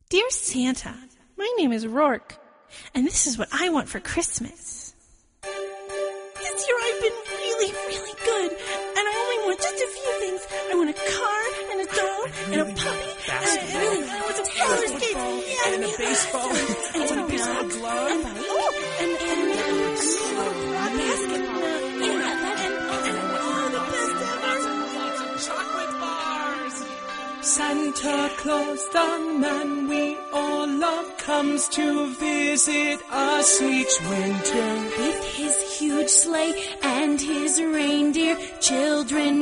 Dear Santa, my name is Rourke, and this is what I want for Christmas. This year I've been really, really good, and I only want just a few things. I want a car, and a dog, and a puppy, and I want some roller skates, and a baseball, and a baseball glove, and a basketball, and all the best ever. Lots of chocolate bars. Santa Claus, the man we all love, comes to visit us each winter. With his huge sleigh and his reindeer, children